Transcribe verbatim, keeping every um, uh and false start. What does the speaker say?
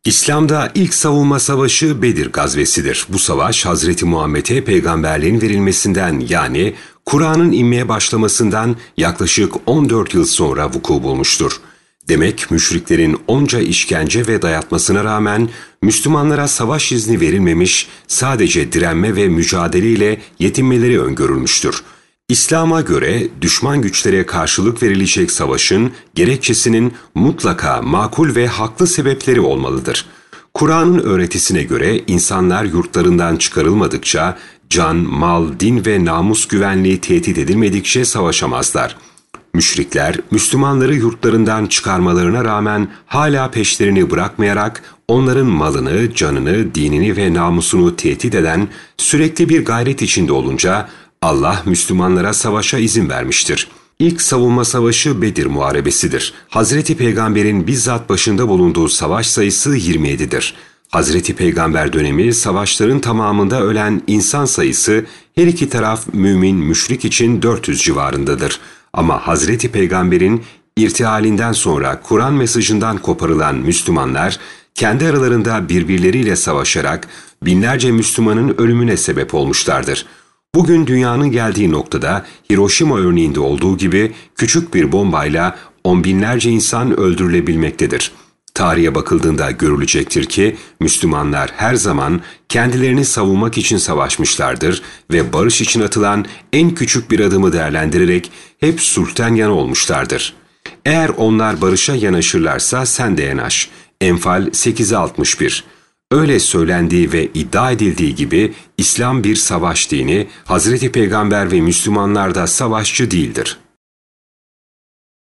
İslam'da ilk savunma savaşı Bedir gazvesidir. Bu savaş Hazreti Muhammed'e peygamberliğin verilmesinden yani Kur'an'ın inmeye başlamasından yaklaşık on dört yıl sonra vuku bulmuştur. Demek müşriklerin onca işkence ve dayatmasına rağmen Müslümanlara savaş izni verilmemiş, sadece direnme ve mücadeleyle yetinmeleri öngörülmüştür. İslam'a göre düşman güçlere karşılık verilecek savaşın gerekçesinin mutlaka makul ve haklı sebepleri olmalıdır. Kur'an'ın öğretisine göre insanlar yurtlarından çıkarılmadıkça, can, mal, din ve namus güvenliği tehdit edilmedikçe savaşamazlar. Müşrikler, Müslümanları yurtlarından çıkarmalarına rağmen hala peşlerini bırakmayarak onların malını, canını, dinini ve namusunu tehdit eden sürekli bir gayret içinde olunca Allah Müslümanlara savaşa izin vermiştir. İlk savunma savaşı Bedir Muharebesidir. Hazreti Peygamber'in bizzat başında bulunduğu savaş sayısı yirmi yedidir. Hazreti Peygamber dönemi savaşların tamamında ölen insan sayısı her iki taraf mümin müşrik için dört yüz civarındadır. Ama Hazreti Peygamber'in irtihalinden sonra Kur'an mesajından koparılan Müslümanlar kendi aralarında birbirleriyle savaşarak binlerce Müslümanın ölümüne sebep olmuşlardır. Bugün dünyanın geldiği noktada Hiroşima örneğinde olduğu gibi küçük bir bombayla on binlerce insan öldürülebilmektedir. Tarihe bakıldığında görülecektir ki Müslümanlar her zaman kendilerini savunmak için savaşmışlardır ve barış için atılan en küçük bir adımı değerlendirerek hep sulhten yana olmuşlardır. Eğer onlar barışa yanaşırlarsa sen de yanaş. Enfal sekize altmış bir. Öyle söylendiği ve iddia edildiği gibi İslam bir savaş dini, Hazreti Peygamber ve Müslümanlar da savaşçı değildir.